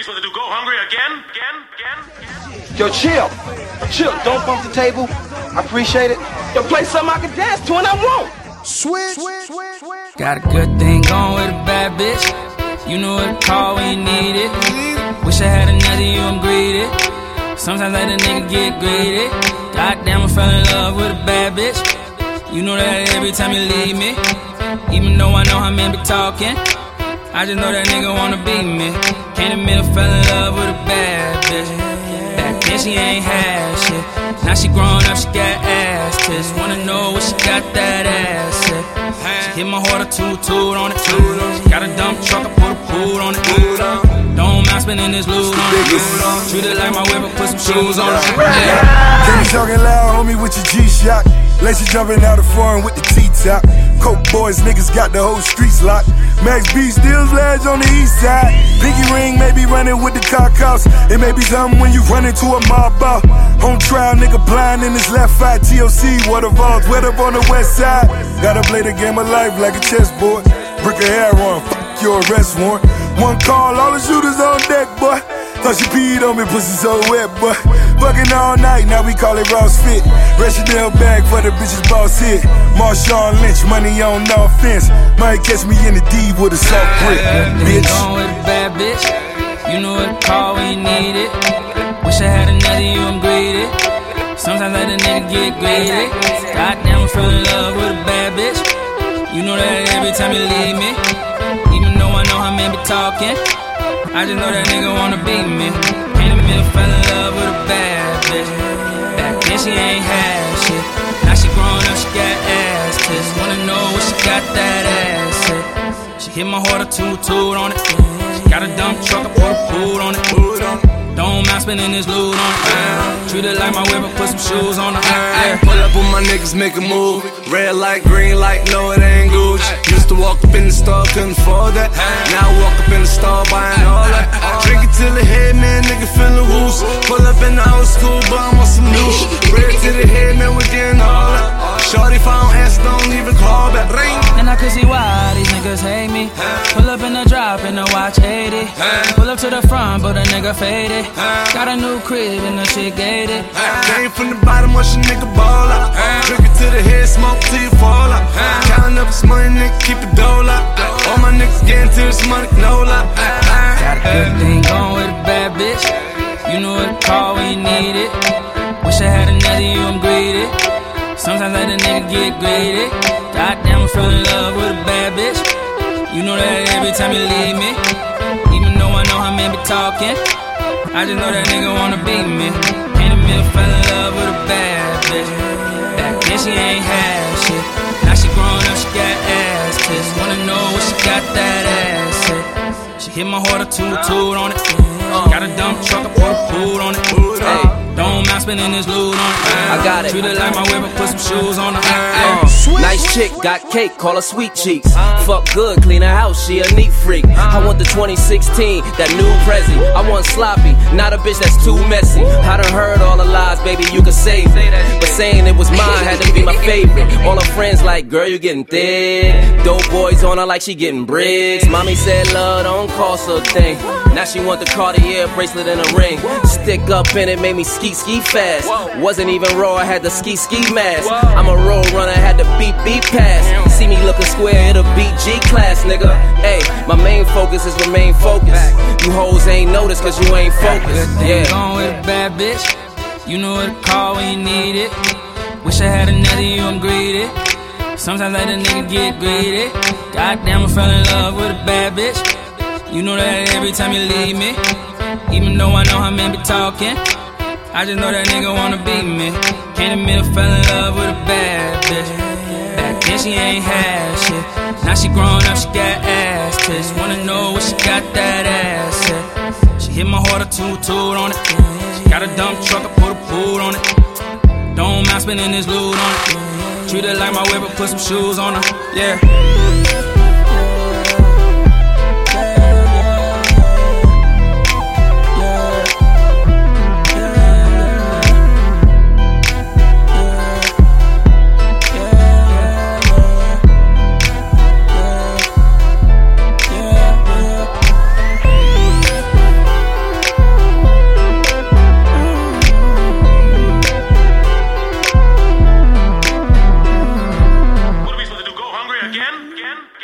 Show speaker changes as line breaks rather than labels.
police want to do go hungry again.
Yo, chill. Don't bump the table. I appreciate it. Yo, play something I can dance to and I won't.
Switch.
Got a good thing going with a bad bitch. You know what to call when you need it. Wish I had another you, I'm greedy. Sometimes let a nigga get greedy. Goddamn, I fell in love with a bad bitch. You know that every time you leave me. Even though I know how men be talking, I just know that nigga wanna be me. Can't admit I fell in love with a bad bitch. Back then she ain't had shit. Now she grown up, she got ass tits. Wanna know what she got that ass at. She hit my heart a toot on it. She got a dump truck, I put a pool on it. Don't mind spending this loot on it. Treat it like my whip, I put some shoes on it.
Can you talking loud, homie, with your G-Shock? Lacy jumping out of foreign with the T-top. Coke boys, niggas got the whole streets locked. Max B steals lads on the east side. Pinky ring may be running with the car cops. It may be something when you run into a mob out. On trial, nigga blind in his left eye. TOC, water vaults, wet up on the west side. Gotta play the game of life like a chessboard. Brick of hair on, f*** your arrest warrant. One call, all the shooters on deck, boy. Thought she peed on me, pussy so wet, boy. Fucking all night, now we call it Ross Fit. Red Chanel bag for the bitches boss hit. Marshawn Lynch, money on offense. Might catch me in the D with a soft grip, bitch.
Going with a bad bitch. You know what to call when you need it. Wish I had another you, I'm greedy. Sometimes let a nigga get greedy. Goddamn, I fell in love with a bad bitch. You know that every time you leave me. Even though I know how men be talking, I just know that nigga wanna be me. Can't admit I fell in love with a bad bitch. Back then she ain't had shit. Now she grown up, she got ass tits. Wanna know what she got that ass at. She hit my heart a toot on it. She got a dump truck, I put a pool on it. Don't mind spending this loot on it. Treat it like my whip, I put some shoes on it.
Pull up with my niggas, make a move. Red light, green light, no it ain't Gucci. Used to walk up in the store, couldn't afford that. Now I walk up in the store, buying all that. Drink it till the head, man, nigga feel the whoos. Pull up in the old school, but I want some new shit. Red to the head, man, we getting all that. Shorty, if I don't answer, don't even call back. Ring.
And I could see why these niggas hate me. Pull up in the drop and the watch 80. Pull up to the front, but a nigga faded. Got a new crib and the shit gated.
Came from the bottom, watch a nigga ball out. Drink it to the head, smoke till you fall out. Counting up this money, nigga, keep it dole out. All my niggas getting to this money, no lie.
Got a good thing going with a bad bitch. You know what to call when you need it. Wish I had another you, I'm greedy. Sometimes let a nigga get greedy. Goddamn, I fell in love with a bad bitch. You know that every time you leave me. Even though I know how men be talking, I just know that nigga wanna be me. Can't admit I fell in love with a bad bitch. Back then she ain't had shit. Now she grown up, she got ass tits. Wanna know what she got that ass at. She hit my heart a toot on it. Got a dump truck, I put a pool on it. Don't mind spending this loot on it.
I got it.
Treat it like my whip, I put some shoes on it.
Nice chick, got cake, call her sweet cheeks. Fuck good, clean her house, she a neat freak. I want the 2016, that new Prezi. I want sloppy, not a bitch that's too messy. I done heard all the lies, baby, you could save it. But saying it was mine had to be my favorite. All her friends like, girl, you getting thick. Dope boys on her like she getting bricks. Mommy said love don't cost a thing. Now she want the Cartier bracelet and a ring. Stick up in it, made me ski fast. Wasn't even raw, I had the ski mask. I'm a road runner, had the beep pass. See me looking square, it'll be G class, nigga. Hey, my main focus is remain focused. You hoes ain't noticed cause you ain't focused.
Yeah. Going with a bad bitch. You know what to call when you need it. Wish I had another you, I'm greedy. Sometimes let a nigga get greedy. Goddamn, I fell in love with a bad bitch. You know that every time you leave me. Even though I know how men be talking, I just know that nigga wanna be me. Can't admit I fell in love with a bad bitch. Back then she ain't had shit. Now she grown up, she got ass tits. Wanna know what she got that ass at. She hit my heart a toot on it. She got a dump truck, I put a pool on it. Don't mind spending this loot on it. Treat it like my whip, I put some shoes on her. Yeah.
Again.